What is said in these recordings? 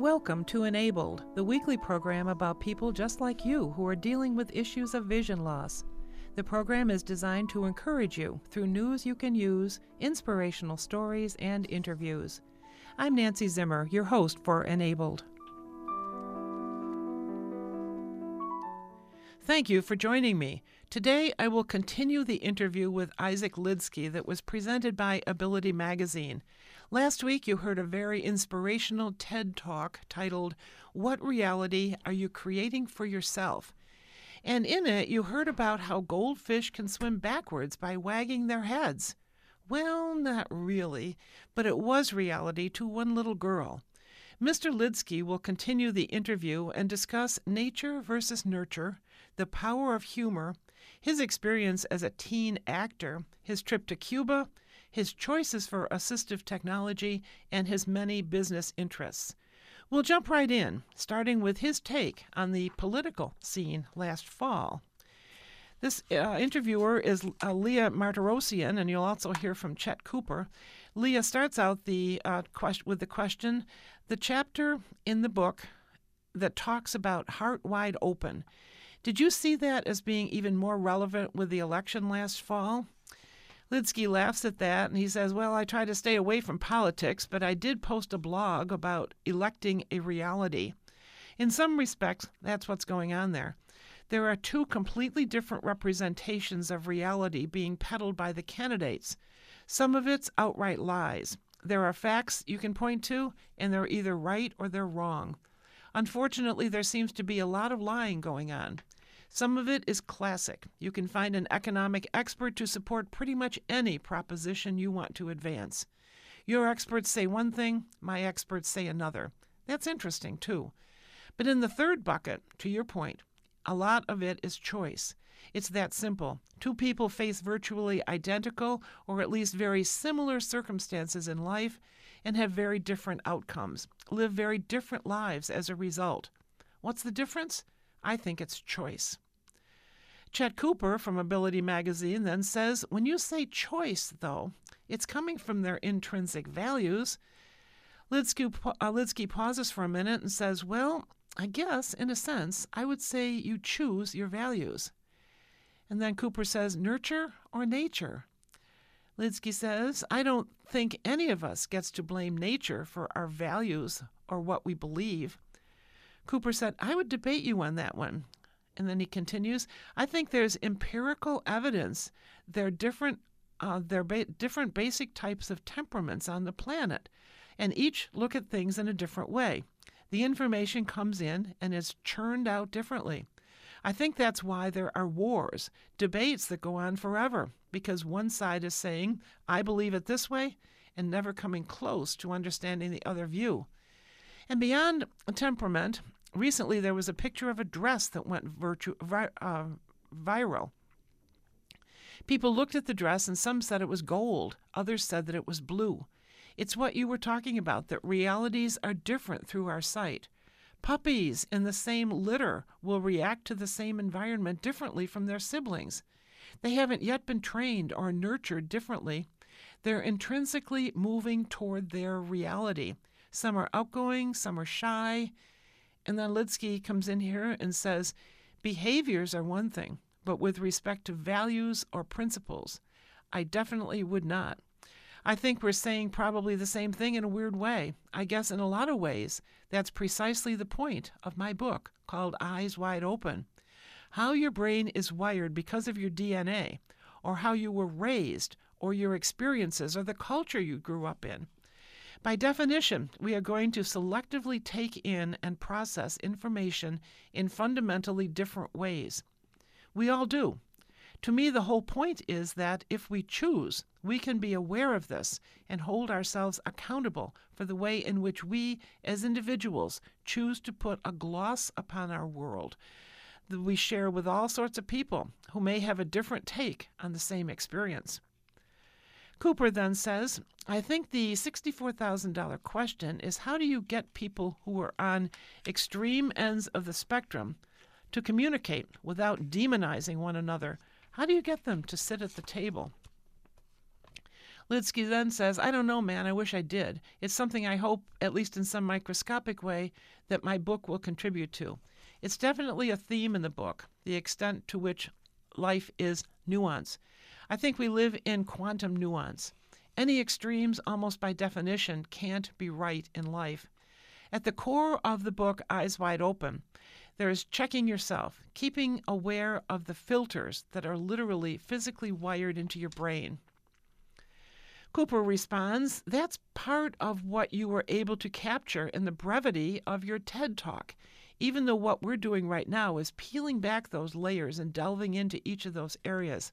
Welcome to Enabled, the weekly program about people just like you who are dealing with issues of vision loss. The program is designed to encourage you through news you can use, inspirational stories, and interviews. I'm Nancy Zimmer, your host for Enabled. Thank you for joining me. Today I will continue the interview with Isaac Lidsky that was presented by Ability Magazine. Last week you heard a very inspirational TED Talk titled, "What Reality Are You Creating for Yourself?" And in it you heard about how goldfish can swim backwards by wagging their heads. Well, not really, but it was reality to one little girl. Mr. Lidsky will continue the interview and discuss nature versus nurture, the power of humor, his experience as a teen actor, his trip to Cuba, his choices for assistive technology, and his many business interests. We'll jump right in, starting with his take on the political scene last fall. This interviewer is Leah Martirosyan, and you'll also hear from Chet Cooper. Leah starts out with the question, the chapter in the book that talks about Heart Wide Open. Did you see that as being even more relevant with the election last fall? Lidsky laughs at that, and he says, well, I try to stay away from politics, but I did post a blog about electing a reality. In some respects, that's what's going on there. There are two completely different representations of reality being peddled by the candidates. Some of it's outright lies. There are facts you can point to, and they're either right or they're wrong. Unfortunately, there seems to be a lot of lying going on. Some of it is classic. You can find an economic expert to support pretty much any proposition you want to advance. Your experts say one thing, my experts say another. That's interesting, too. But in the third bucket, to your point, a lot of it is choice. It's that simple. Two people face virtually identical or at least very similar circumstances in life and have very different outcomes, live very different lives as a result. What's the difference? I think it's choice. Chet Cooper from Ability Magazine then says, when you say choice, though, it's coming from their intrinsic values. Lidsky pauses for a minute and says, well, I guess, in a sense, I would say you choose your values. And then Cooper says, nurture or nature? Lidsky says, I don't think any of us gets to blame nature for our values or what we believe. Cooper said, I would debate you on that one. And then he continues, I think there's empirical evidence there are different basic types of temperaments on the planet, and each look at things in a different way. The information comes in and is churned out differently. I think that's why there are wars, debates that go on forever, because one side is saying, I believe it this way, and never coming close to understanding the other view. And beyond temperament, recently there was a picture of a dress that went viral. People looked at the dress and some said it was gold, others said that it was blue. It's what you were talking about, that realities are different through our sight. Puppies in the same litter will react to the same environment differently from their siblings. They haven't yet been trained or nurtured differently. They're intrinsically moving toward their reality. Some are outgoing, some are shy. And then Lidsky comes in here and says, behaviors are one thing, but with respect to values or principles, I definitely would not. I think we're saying probably the same thing in a weird way. I guess in a lot of ways, that's precisely the point of my book called Eyes Wide Open. How your brain is wired because of your DNA, or how you were raised, or your experiences, or the culture you grew up in. By definition, we are going to selectively take in and process information in fundamentally different ways. We all do. To me, the whole point is that if we choose, we can be aware of this and hold ourselves accountable for the way in which we, as individuals, choose to put a gloss upon our world that we share with all sorts of people who may have a different take on the same experience. Cooper then says, I think the $64,000 question is how do you get people who are on extreme ends of the spectrum to communicate without demonizing one another? How do you get them to sit at the table? Lidsky then says, I don't know, man, I wish I did. It's something I hope, at least in some microscopic way, that my book will contribute to. It's definitely a theme in the book, the extent to which life is nuance. I think we live in quantum nuance. Any extremes, almost by definition, can't be right in life. At the core of the book, Eyes Wide Open, there is checking yourself, keeping aware of the filters that are literally physically wired into your brain. Cooper responds, that's part of what you were able to capture in the brevity of your TED Talk, even though what we're doing right now is peeling back those layers and delving into each of those areas.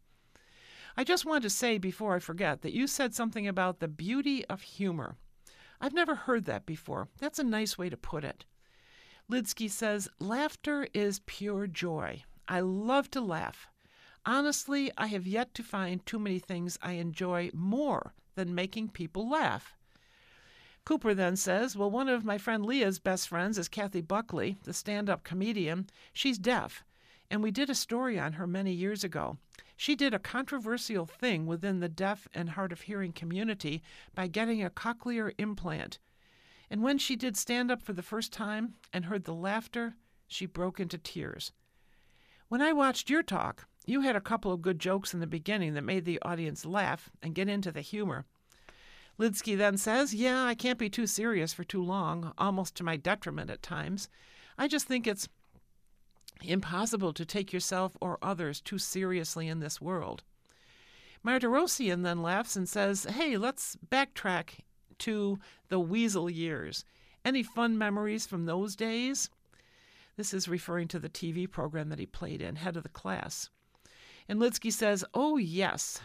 I just want to say before I forget that you said something about the beauty of humor. I've never heard that before. That's a nice way to put it. Lidsky says, laughter is pure joy. I love to laugh. Honestly, I have yet to find too many things I enjoy more than making people laugh. Cooper then says, well, one of my friend Leah's best friends is Kathy Buckley, the stand-up comedian. She's deaf, and we did a story on her many years ago. She did a controversial thing within the deaf and hard of hearing community by getting a cochlear implant. And when she did stand up for the first time and heard the laughter, she broke into tears. When I watched your talk, you had a couple of good jokes in the beginning that made the audience laugh and get into the humor. Lidsky then says, yeah, I can't be too serious for too long, almost to my detriment at times. I just think it's impossible to take yourself or others too seriously in this world. Martirosyan then laughs and says, hey, let's backtrack to the Weasel years. Any fun memories from those days? This is referring to the TV program that he played in, Head of the Class. And Lidsky says, oh, yes.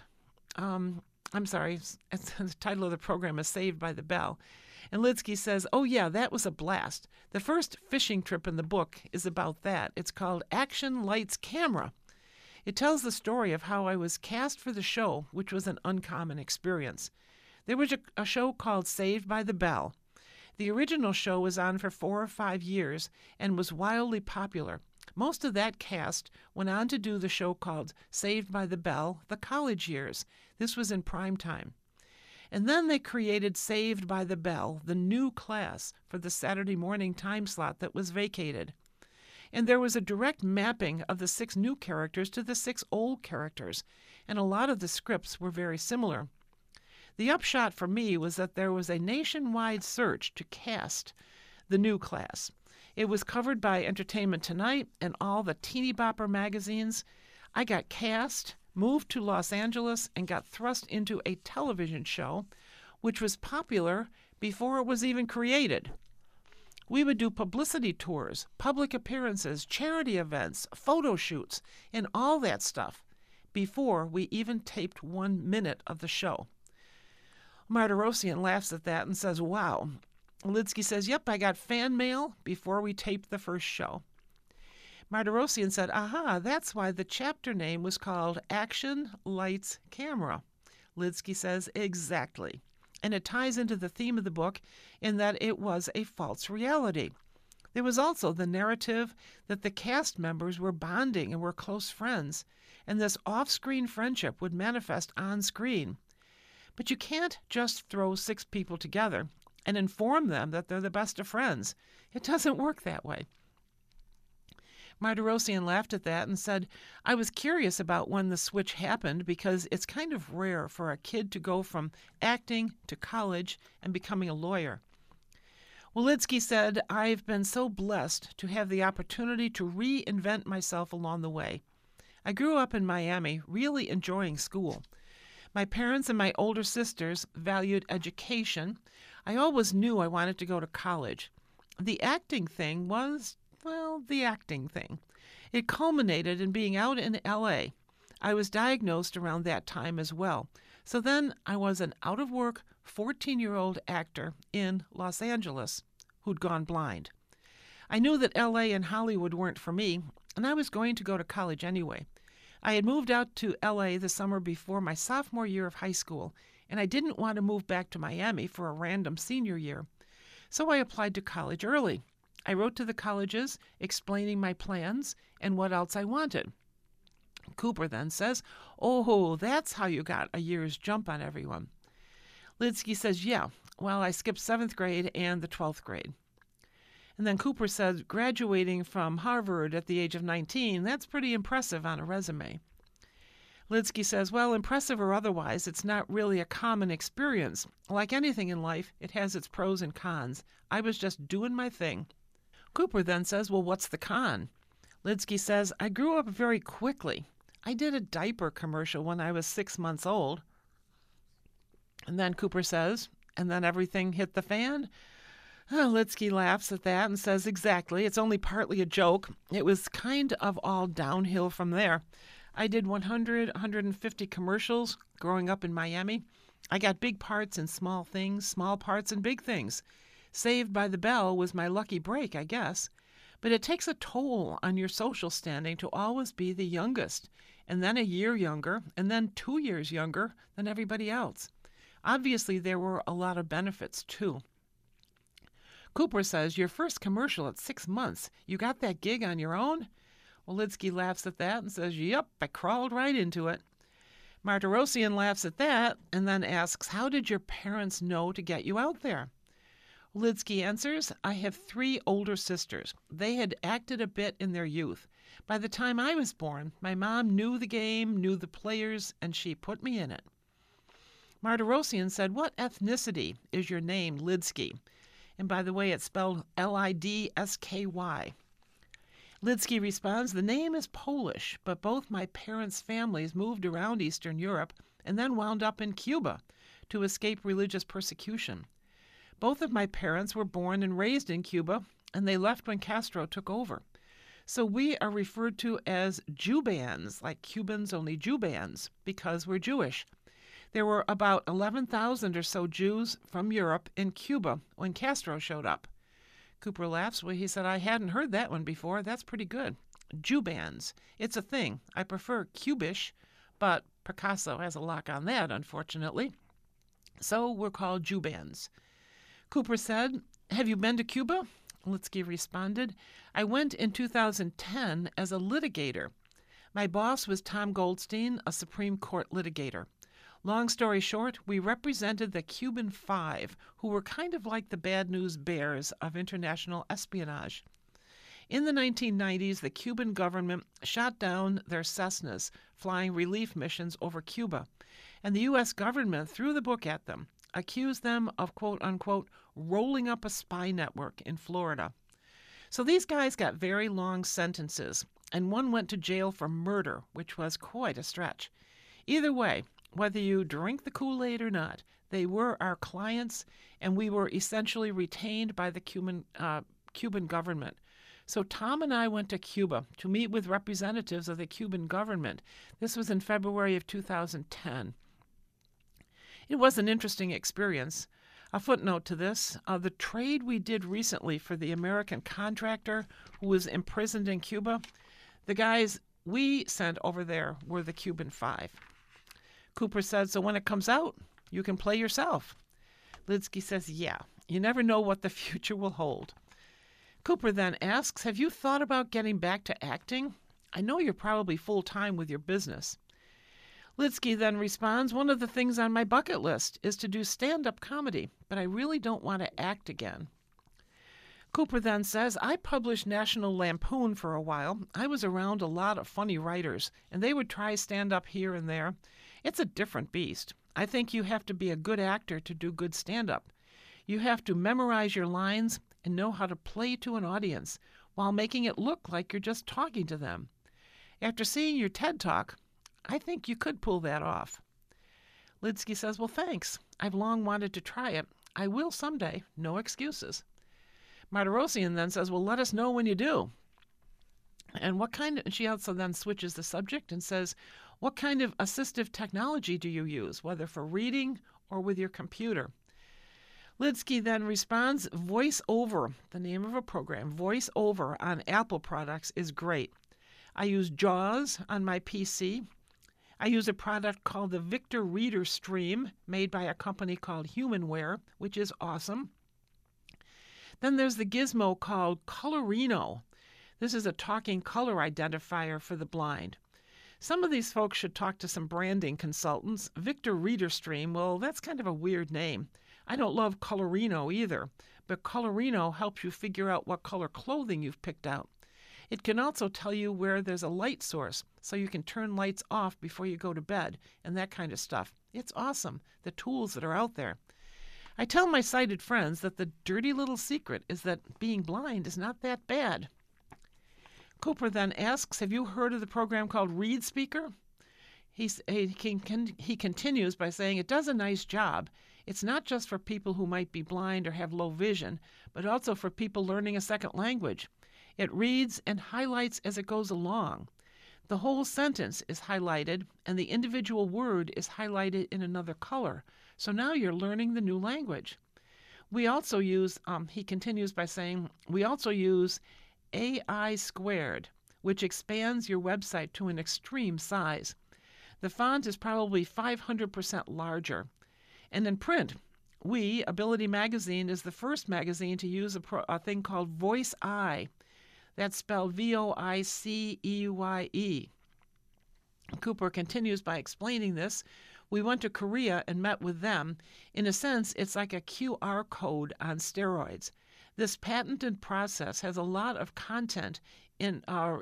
I'm sorry, the title of the program is Saved by the Bell. And Lidsky says, oh, yeah, that was a blast. The first fishing trip in the book is about that. It's called Action Lights Camera. It tells the story of how I was cast for the show, which was an uncommon experience. There was a show called Saved by the Bell. The original show was on for 4 or 5 years and was wildly popular. Most of that cast went on to do the show called Saved by the Bell, The College Years. This was in prime time. And then they created Saved by the Bell, the new class, for the Saturday morning time slot that was vacated. And there was a direct mapping of the 6 new characters to the 6 old characters, and a lot of the scripts were very similar. The upshot for me was that there was a nationwide search to cast the new class. It was covered by Entertainment Tonight and all the teeny bopper magazines. I got cast, moved to Los Angeles, and got thrust into a television show, which was popular before it was even created. We would do publicity tours, public appearances, charity events, photo shoots, and all that stuff before we even taped 1 minute of the show. Martirosyan laughs at that and says, wow. Lidsky says, yep, I got fan mail before we taped the first show. Martirosyan said, aha, that's why the chapter name was called Action Lights Camera. Lidsky says, exactly. And it ties into the theme of the book in that it was a false reality. There was also the narrative that the cast members were bonding and were close friends, and this off-screen friendship would manifest on-screen. But you can't just throw 6 people together and inform them that they're the best of friends. It doesn't work that way. Martirosyan laughed at that and said, I was curious about when the switch happened because it's kind of rare for a kid to go from acting to college and becoming a lawyer. Well, Lidsky said, I've been so blessed to have the opportunity to reinvent myself along the way. I grew up in Miami, really enjoying school. My parents and my older sisters valued education. I always knew I wanted to go to college. The acting thing was, well, the acting thing. It culminated in being out in L.A. I was diagnosed around that time as well. So then I was an out-of-work 14-year-old actor in Los Angeles who'd gone blind. I knew that L.A. and Hollywood weren't for me, and I was going to go to college anyway. I had moved out to L.A. the summer before my sophomore year of high school, and I didn't want to move back to Miami for a random senior year. So I applied to college early. I wrote to the colleges explaining my plans and what else I wanted. Cooper then says, oh, that's how you got a year's jump on everyone. Lidsky says, yeah, well, I skipped 7th grade and the 12th grade. And then Cooper says, graduating from Harvard at the age of 19, that's pretty impressive on a resume. Lidsky says, well, impressive or otherwise, it's not really a common experience. Like anything in life, it has its pros and cons. I was just doing my thing. Cooper then says, well, what's the con? Lidsky says, I grew up very quickly. I did a diaper commercial when I was 6 months old. And then Cooper says, and then everything hit the fan? Lidsky laughs at that and says, exactly, it's only partly a joke. It was kind of all downhill from there. I did 150 commercials growing up in Miami. I got big parts in small things, small parts in big things. Saved by the Bell was my lucky break, I guess. But it takes a toll on your social standing to always be the youngest, and then a year younger, and then 2 years younger than everybody else. Obviously, there were a lot of benefits, too. Cooper says, your first commercial at 6 months, you got that gig on your own? Well, Lidsky laughs at that and says, yep, I crawled right into it. Martirosyan laughs at that and then asks, how did your parents know to get you out there? Lidsky answers, I have 3 older sisters. They had acted a bit in their youth. By the time I was born, my mom knew the game, knew the players, and she put me in it. Martirosyan said, what ethnicity is your name, Lidsky? And by the way, it's spelled Lidsky. Lidsky responds, the name is Polish, but both my parents' families moved around Eastern Europe and then wound up in Cuba to escape religious persecution. Both of my parents were born and raised in Cuba, and they left when Castro took over. So we are referred to as Jewbans, like Cubans, only Jewbans, because we're Jewish. There were about 11,000 or so Jews from Europe in Cuba when Castro showed up. Cooper laughs. Well, he said, I hadn't heard that one before. That's pretty good. Jewbans. It's a thing. I prefer Cubish, but Picasso has a lock on that, unfortunately. So we're called Jewbans. Cooper said, have you been to Cuba? Lidsky responded, I went in 2010 as a litigator. My boss was Tom Goldstein, a Supreme Court litigator. Long story short, we represented the Cuban Five, who were kind of like the bad news bears of international espionage. In the 1990s, the Cuban government shot down their Cessnas flying relief missions over Cuba, and the U.S. government threw the book at them, accused them of, quote-unquote, rolling up a spy network in Florida. So these guys got very long sentences, and one went to jail for murder, which was quite a stretch. Either way, whether you drink the Kool-Aid or not, they were our clients, and we were essentially retained by the Cuban government. So Tom and I went to Cuba to meet with representatives of the Cuban government. This was in February of 2010. It was an interesting experience. A footnote to this, the trade we did recently for the American contractor who was imprisoned in Cuba, the guys we sent over there were the Cuban Five. Cooper said, so when it comes out, you can play yourself. Lidsky says, yeah, you never know what the future will hold. Cooper then asks, have you thought about getting back to acting? I know you're probably full-time with your business. Lidsky then responds, one of the things on my bucket list is to do stand-up comedy, but I really don't want to act again. Cooper then says, I published National Lampoon for a while. I was around a lot of funny writers, and they would try stand-up here and there. It's a different beast. I think you have to be a good actor to do good stand-up. You have to memorize your lines and know how to play to an audience while making it look like you're just talking to them. After seeing your TED Talk, I think you could pull that off. Lidsky says, well, thanks. I've long wanted to try it. I will someday. No excuses. Martirosyan then says, well, let us know when you do. And she also then switches the subject and says, what kind of assistive technology do you use, whether for reading or with your computer? Lidsky then responds, VoiceOver, the name of a program, VoiceOver on Apple products is great. I use JAWS on my PC. I use a product called the Victor Reader Stream, made by a company called Humanware, which is awesome. Then there's the gizmo called Colorino. This is a talking color identifier for the blind. Some of these folks should talk to some branding consultants. Victor Readerstream, well, that's kind of a weird name. I don't love Colorino either, but Colorino helps you figure out what color clothing you've picked out. It can also tell you where there's a light source, so you can turn lights off before you go to bed and that kind of stuff. It's awesome, the tools that are out there. I tell my sighted friends that the dirty little secret is that being blind is not that bad. Cooper then asks, have you heard of the program called Read Speaker? He continues by saying it does a nice job. It's not just for people who might be blind or have low vision, but also for people learning a second language. It reads and highlights as it goes along. The whole sentence is highlighted, and the individual word is highlighted in another color. So now you're learning the new language. We also use, he continues by saying, we also use AI Squared, which expands your website to an extreme size. The font is probably 500% larger. And in print, Ability Magazine, is the first magazine to use a thing called Voice Eye. That's spelled VOICEUIE. Cooper continues by explaining this. We went to Korea and met with them. In a sense, it's like a QR code on steroids. This patented process has a lot of content in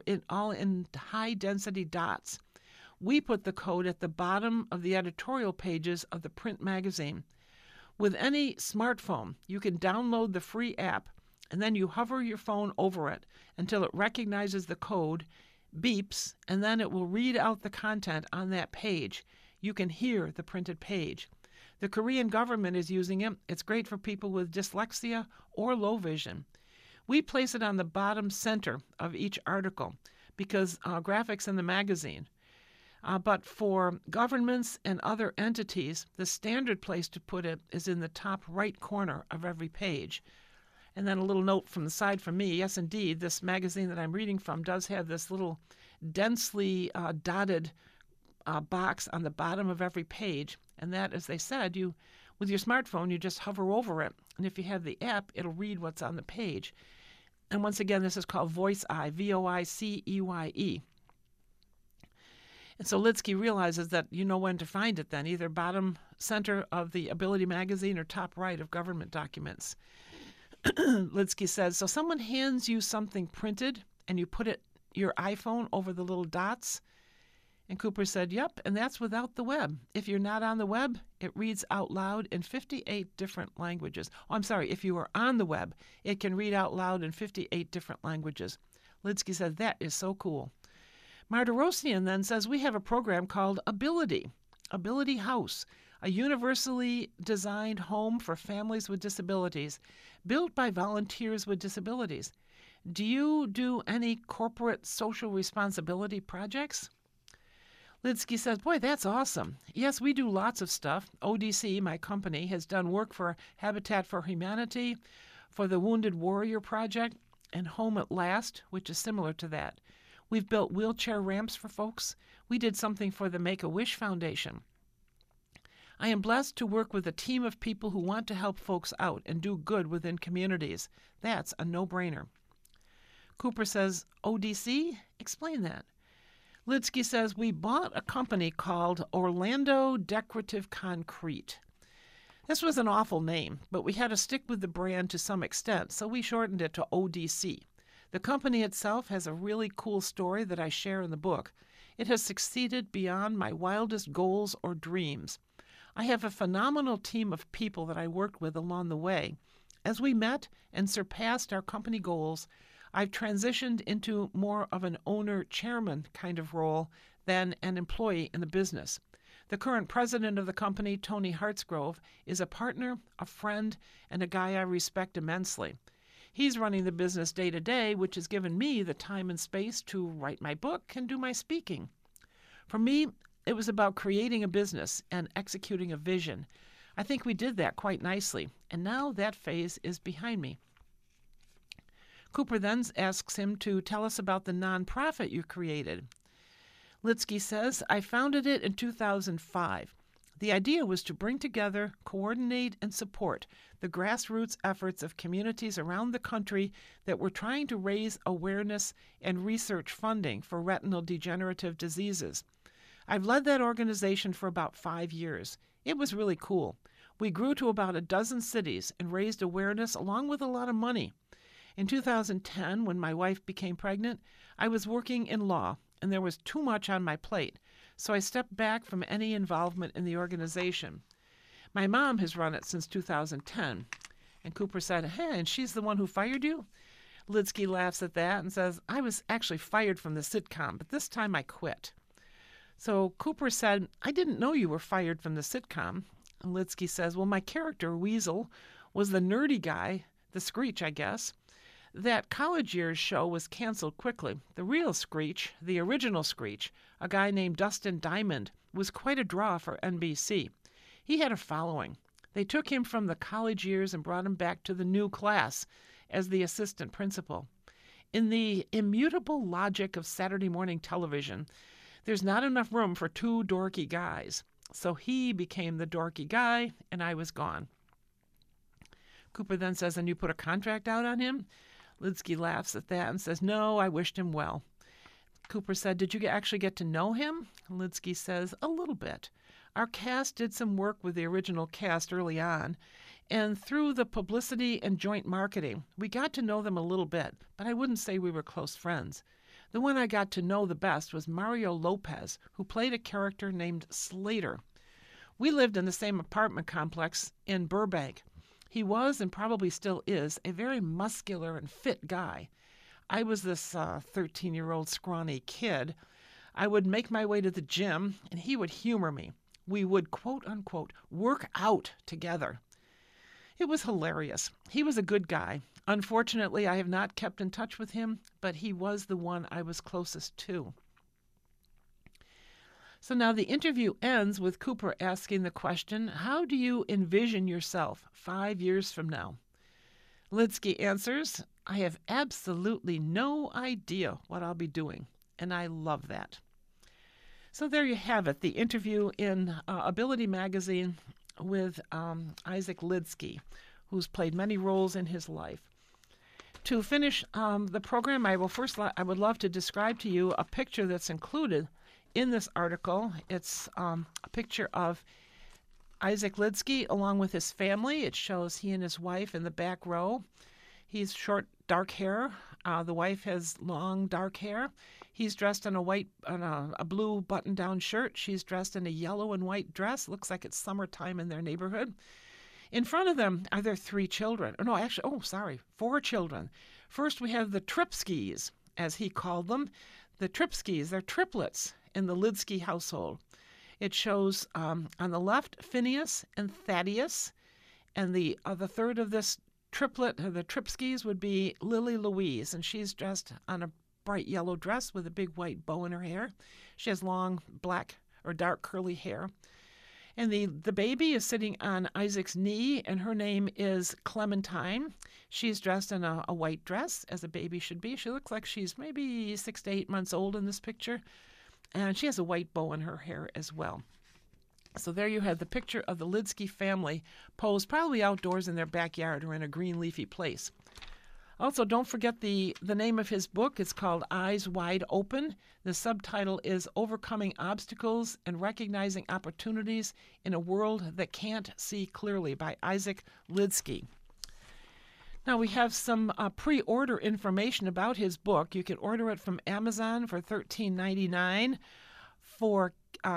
high-density dots. We put the code at the bottom of the editorial pages of the print magazine. With any smartphone, you can download the free app, and then you hover your phone over it until it recognizes the code, beeps, and then it will read out the content on that page. You can hear the printed page. The Korean government is using it. It's great for people with dyslexia or low vision. We place it on the bottom center of each article because graphics in the magazine. But for governments and other entities, the standard place to put it is in the top right corner of every page. And then a little note from the side from me. Yes, indeed, this magazine that I'm reading from does have this little densely dotted box on the bottom of every page. And that, as they said, with your smartphone, you just hover over it. And if you have the app, it'll read what's on the page. And once again, this is called Voice Eye, VOICEUIE. And so Lidsky realizes that you know when to find it then, either bottom center of the Ability magazine or top right of government documents. Lidsky says, so someone hands you something printed and you put your iPhone over the little dots? And Cooper said, yep, and that's without the web. If you're not on the web, it reads out loud in 58 different languages. Oh, I'm sorry, if you are on the web, it can read out loud in 58 different languages. Lidsky said, that is so cool. Martirosyan then says, we have a program called Ability House, a universally designed home for families with disabilities, built by volunteers with disabilities. Do you do any corporate social responsibility projects? Lidsky says, boy, that's awesome. Yes, we do lots of stuff. ODC, my company, has done work for Habitat for Humanity, for the Wounded Warrior Project, and Home at Last, which is similar to that. We've built wheelchair ramps for folks. We did something for the Make-A-Wish Foundation. I am blessed to work with a team of people who want to help folks out and do good within communities. That's a no-brainer. Cooper says, ODC? Explain that. Lidsky says, we bought a company called Orlando Decorative Concrete. This was an awful name, but we had to stick with the brand to some extent, so we shortened it to ODC. The company itself has a really cool story that I share in the book. It has succeeded beyond my wildest goals or dreams. I have a phenomenal team of people that I worked with along the way. As we met and surpassed our company goals, I've transitioned into more of an owner-chairman kind of role than an employee in the business. The current president of the company, Tony Hartsgrove, is a partner, a friend, and a guy I respect immensely. He's running the business day to day, which has given me the time and space to write my book and do my speaking. For me, it was about creating a business and executing a vision. I think we did that quite nicely, and now that phase is behind me. Cooper then asks him to tell us about the nonprofit you created. Lidsky says, I founded it in 2005. The idea was to bring together, coordinate, and support the grassroots efforts of communities around the country that were trying to raise awareness and research funding for retinal degenerative diseases. I've led that organization for about 5 years. It was really cool. We grew to about a dozen cities and raised awareness along with a lot of money. In 2010, when my wife became pregnant, I was working in law, and there was too much on my plate, so I stepped back from any involvement in the organization. My mom has run it since 2010. And Cooper said, "Hey, and she's the one who fired you?" Lidsky laughs at that and says, "I was actually fired from the sitcom, but this time I quit." So Cooper said, "I didn't know you were fired from the sitcom." And Lidsky says, "Well, my character, Weasel, was the nerdy guy, the Screech, I guess. That college years show was canceled quickly. The real Screech, the original Screech, a guy named Dustin Diamond, was quite a draw for NBC. He had a following. They took him from the college years and brought him back to the new class as the assistant principal. In the immutable logic of Saturday morning television, there's not enough room for two dorky guys. So he became the dorky guy, and I was gone." Cooper then says, "And you put a contract out on him?" Lidsky laughs at that and says, "No, I wished him well." Cooper said, "Did you actually get to know him?" Lidsky says, "A little bit. Our cast did some work with the original cast early on, and through the publicity and joint marketing, we got to know them a little bit, but I wouldn't say we were close friends. The one I got to know the best was Mario Lopez, who played a character named Slater. We lived in the same apartment complex in Burbank. He was, and probably still is, a very muscular and fit guy. I was this 13-year-old scrawny kid. I would make my way to the gym, and he would humor me. We would, quote unquote, work out together. It was hilarious. He was a good guy. Unfortunately, I have not kept in touch with him, but he was the one I was closest to." So now the interview ends with Cooper asking the question, "How do you envision yourself 5 years from now?" Lidsky answers, "I have absolutely no idea what I'll be doing," and I love that. So there you have it, the interview in Ability Magazine with Isaac Lidsky, who's played many roles in his life. To finish the program, I would love to describe to you a picture that's included in this article. It's a picture of Isaac Lidsky along with his family. It shows he and his wife in the back row. He's short, dark hair. The wife has long, dark hair. He's dressed in a blue button-down shirt. She's dressed in a yellow and white dress. Looks like it's summertime in their neighborhood. In front of them are their 3 children. No, actually, 4 children. First, we have the Tripskys, as he called them. The Tripskys, they're triplets in the Lidsky household. It shows on the left Phineas and Thaddeus, and the third of this triplet, the Tripskys, would be Lily Louise, and she's dressed on a bright yellow dress with a big white bow in her hair. She has long black or dark curly hair. And the baby is sitting on Isaac's knee, and her name is Clementine. She's dressed in a white dress, as a baby should be. She looks like she's maybe 6 to 8 months old in this picture. And she has a white bow in her hair as well. So there you have the picture of the Lidsky family posed probably outdoors in their backyard or in a green leafy place. Also, don't forget the name of his book. It's called Eyes Wide Open. The subtitle is Overcoming Obstacles and Recognizing Opportunities in a World That Can't See Clearly by Isaac Lidsky. Now we have some pre-order information about his book. You can order it from Amazon for $13.99 for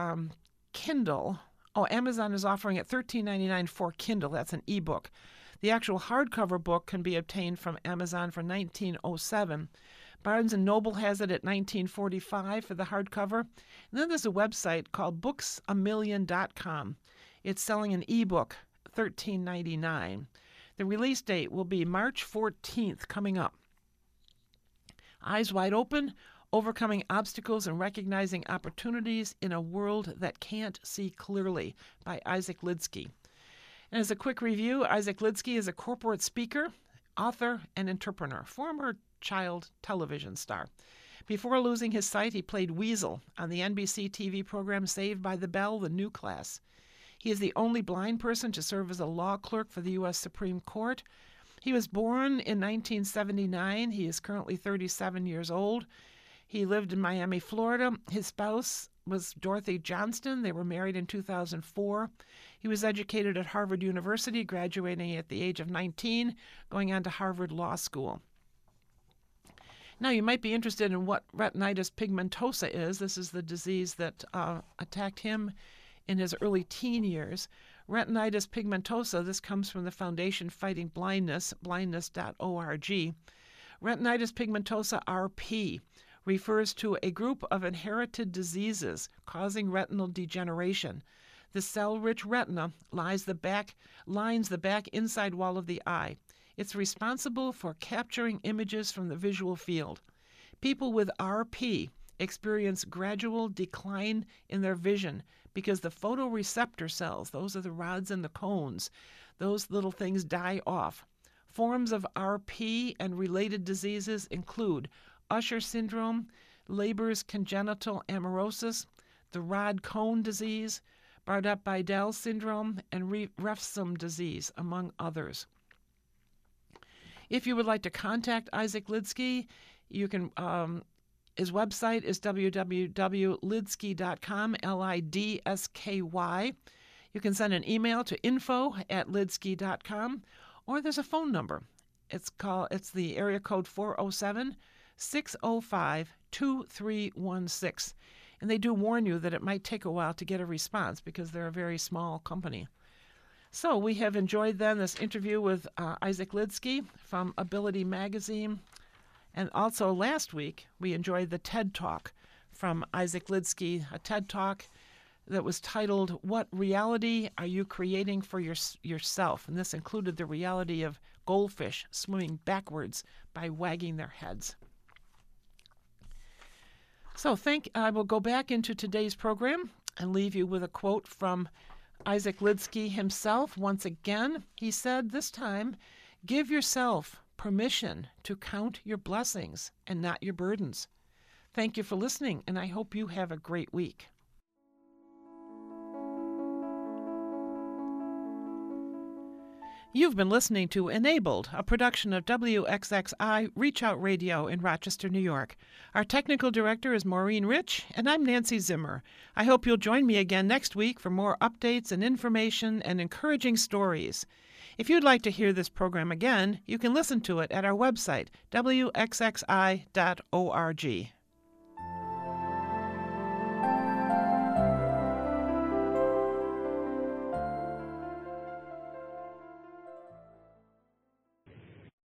Kindle. Oh, Amazon is offering it $13.99 for Kindle. That's an ebook. The actual hardcover book can be obtained from Amazon for $19.07. Barnes & Noble has it at $19.45 for the hardcover. And then there's a website called booksamillion.com. It's selling an ebook, $13.99. The release date will be March 14th, coming up. Eyes Wide Open, Overcoming Obstacles and Recognizing Opportunities in a World That Can't See Clearly by Isaac Lidsky. And as a quick review, Isaac Lidsky is a corporate speaker, author, and entrepreneur, former child television star. Before losing his sight, he played Weasel on the NBC TV program Saved by the Bell, The New Class. He is the only blind person to serve as a law clerk for the U.S. Supreme Court. He was born in 1979. He is currently 37 years old. He lived in Miami, Florida. His spouse was Dorothy Johnston. They were married in 2004. He was educated at Harvard University, graduating at the age of 19, going on to Harvard Law School. Now, you might be interested in what retinitis pigmentosa is. This is the disease that attacked him in his early teen years. Retinitis pigmentosa, this comes from the Foundation Fighting Blindness, blindness.org. Retinitis pigmentosa, RP, refers to a group of inherited diseases causing retinal degeneration. The cell-rich retina lines the back inside wall of the eye. It's responsible for capturing images from the visual field. People with RP experience gradual decline in their vision because the photoreceptor cells, those are the rods and the cones, those little things die off. Forms of RP and related diseases include Usher syndrome, Leber's congenital amaurosis, the rod-cone disease, Bardet-Biedl syndrome, and Refsum disease, among others. If you would like to contact Isaac Lidsky, you can. His website is www.lidsky.com, Lidsky. You can send an email to info@lidsky.com, or there's a phone number. It's the area code 407-605-2316. And they do warn you that it might take a while to get a response because they're a very small company. So we have enjoyed then this interview with Isaac Lidsky from Ability Magazine. And also last week, we enjoyed the TED Talk from Isaac Lidsky, a TED Talk that was titled, What Reality Are You Creating for Yourself? And this included the reality of goldfish swimming backwards by wagging their heads. So I will go back into today's program and leave you with a quote from Isaac Lidsky himself. Once again, he said this time, give yourself permission to count your blessings and not your burdens. Thank you for listening, and I hope you have a great week. You've been listening to Enabled, a production of WXXI Reach Out Radio in Rochester, New York. Our technical director is Maureen Rich, and I'm Nancy Zimmer. I hope you'll join me again next week for more updates and information and encouraging stories. If you'd like to hear this program again, you can listen to it at our website, wxxi.org.